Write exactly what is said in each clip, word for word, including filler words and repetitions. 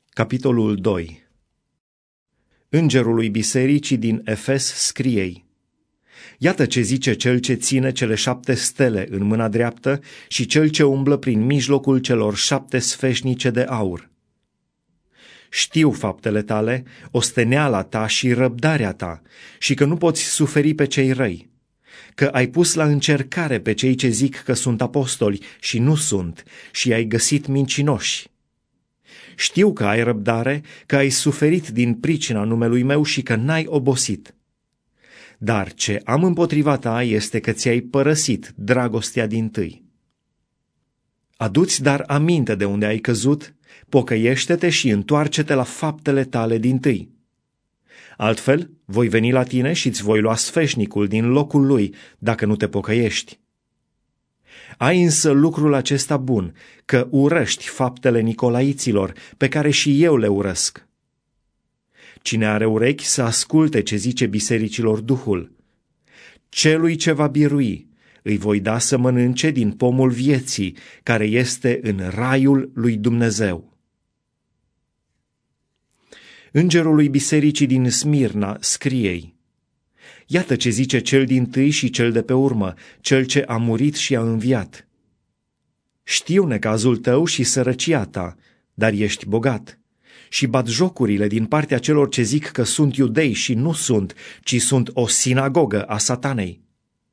Capitolul doi. Îngerului bisericii din Efes scrie-i: Iată ce zice cel ce ține cele șapte stele în mâna dreaptă și cel ce umblă prin mijlocul celor șapte sfeșnice de aur. Știu faptele tale, osteneala ta și răbdarea ta, și că nu poți suferi pe cei răi, că ai pus la încercare pe cei ce zic că sunt apostoli și nu sunt, și ai găsit mincinoși. Știu că ai răbdare, că ai suferit din pricina numelui meu și că n-ai obosit. Dar ce am împotriva ta este că ți-ai părăsit dragostea dintâi. Adu-ți dar aminte de unde ai căzut, pocăiește-te și întoarce-te la faptele tale dintâi. Altfel, voi veni la tine și îți voi lua sfeșnicul din locul lui, dacă nu te pocăiești. Ai însă lucrul acesta bun, că urăști faptele nicolaiților, pe care și eu le urăsc. Cine are urechi să asculte ce zice bisericilor Duhul. Celui ce va birui, îi voi da să mănânce din pomul vieții, care este în raiul lui Dumnezeu. Îngerului bisericii din Smirna scrie-i: Iată ce zice cel dintâi și cel de pe urmă, cel ce a murit și a înviat. Știu necazul tău și sărăcia ta, dar ești bogat, și batjocurile din partea celor ce zic că sunt iudei și nu sunt, ci sunt o sinagogă a satanei.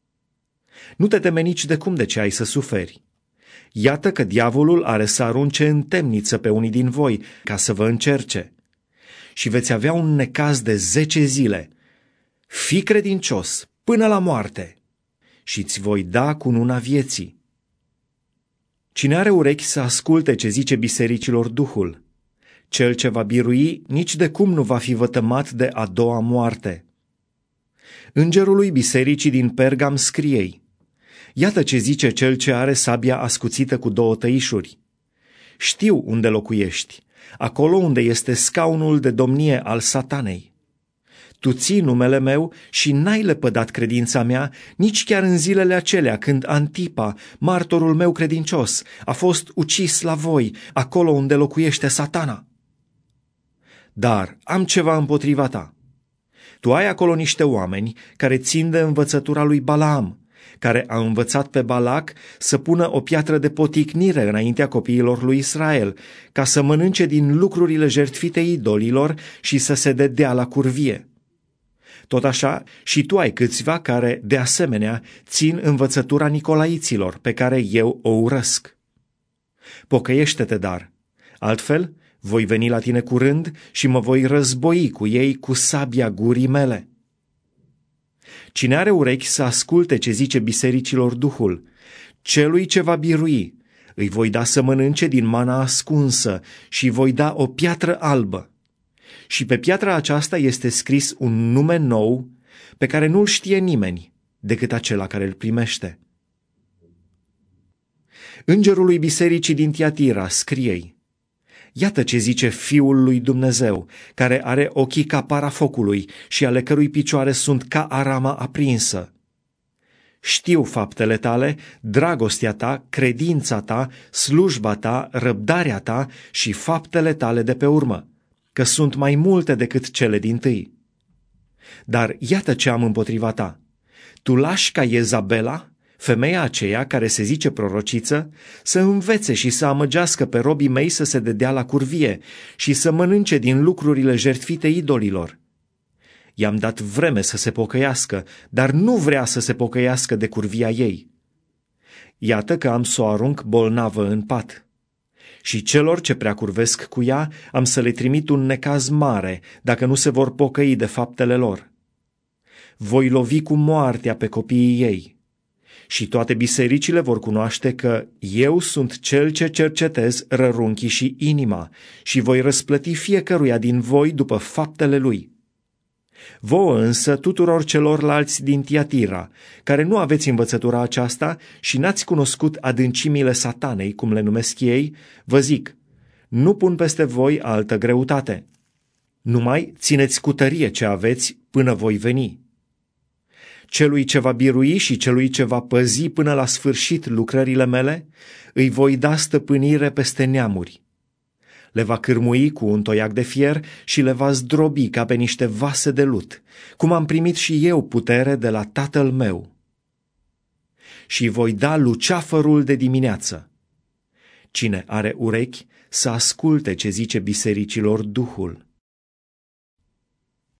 Nu te teme nici de cum de ce ai să suferi. Iată că diavolul are să arunce în temniță pe unii din voi, ca să vă încerce. Și veți avea un necaz de zece zile. Fii credincios până la moarte și îți voi da cununa vieții. Cine are urechi să asculte ce zice bisericilor Duhul. Cel ce va birui nici de cum nu va fi vătămat de a doua moarte. Îngerului bisericii din Pergam scrie-i: Iată ce zice cel ce are sabia ascuțită cu două tăișuri. Știu unde locuiești, acolo unde este scaunul de domnie al satanei. Tu ții numele meu și n-ai lepădat credința mea, nici chiar în zilele acelea când Antipa, martorul meu credincios, a fost ucis la voi, acolo unde locuiește satana. Dar am ceva împotriva ta. Tu ai acolo niște oameni care țin de învățătura lui Balaam, care a învățat pe Balac să pună o piatră de poticnire înaintea copiilor lui Israel, ca să mănânce din lucrurile jertfite idolilor și să se dedea la curvie. Tot așa, și tu ai câțiva care, de asemenea, țin învățătura nicolaiților, pe care eu o urăsc. Pocăiește-te, dar, altfel voi veni la tine curând și mă voi război cu ei cu sabia gurii mele. Cine are urechi să asculte ce zice bisericilor Duhul, celui ce va birui, îi voi da să mănânce din mana ascunsă și voi da o piatră albă. Și pe piatra aceasta este scris un nume nou pe care nu-l știe nimeni decât acela care îl primește. Îngerului bisericii din Tiatira scrie-i: Iată ce zice Fiul lui Dumnezeu, care are ochii ca para focului și ale cărui picioare sunt ca arama aprinsă. Știu faptele tale, dragostea ta, credința ta, slujba ta, răbdarea ta și faptele tale de pe urmă, că sunt mai multe decât cele dintâi. Dar iată ce am împotriva ta. Tu lași ca Iezabela, femeia aceea care se zice prorociță, să învețe și să amăgească pe robii mei să se dedea la curvie și să mănânce din lucrurile jertfite idolilor. I-am dat vreme să se pocăiască, dar nu vrea să se pocăiască de curvia ei. Iată că am să o arunc bolnavă în pat. Și celor ce prea curvesc cu ea am să le trimit un necaz mare, dacă nu se vor pocăi de faptele lor. Voi lovi cu moartea pe copiii ei. Și toate bisericile vor cunoaște că eu sunt cel ce cercetez rărunchii și inima și voi răsplăti fiecăruia din voi după faptele lui. Vouă însă tuturor celorlalți din Tiatira, care nu aveți învățătura aceasta și n-ați cunoscut adâncimile satanei, cum le numesc ei, vă zic, nu pun peste voi altă greutate. Numai țineți cu tărie ce aveți până voi veni. Celui ce va birui și celui ce va păzi până la sfârșit lucrările mele, îi voi da stăpânire peste neamuri. Le va cârmui cu un toiac de fier și le va zdrobi ca pe niște vase de lut, cum am primit și eu putere de la Tatăl meu. Și voi da luceafărul de dimineață. Cine are urechi să asculte ce zice bisericilor Duhul.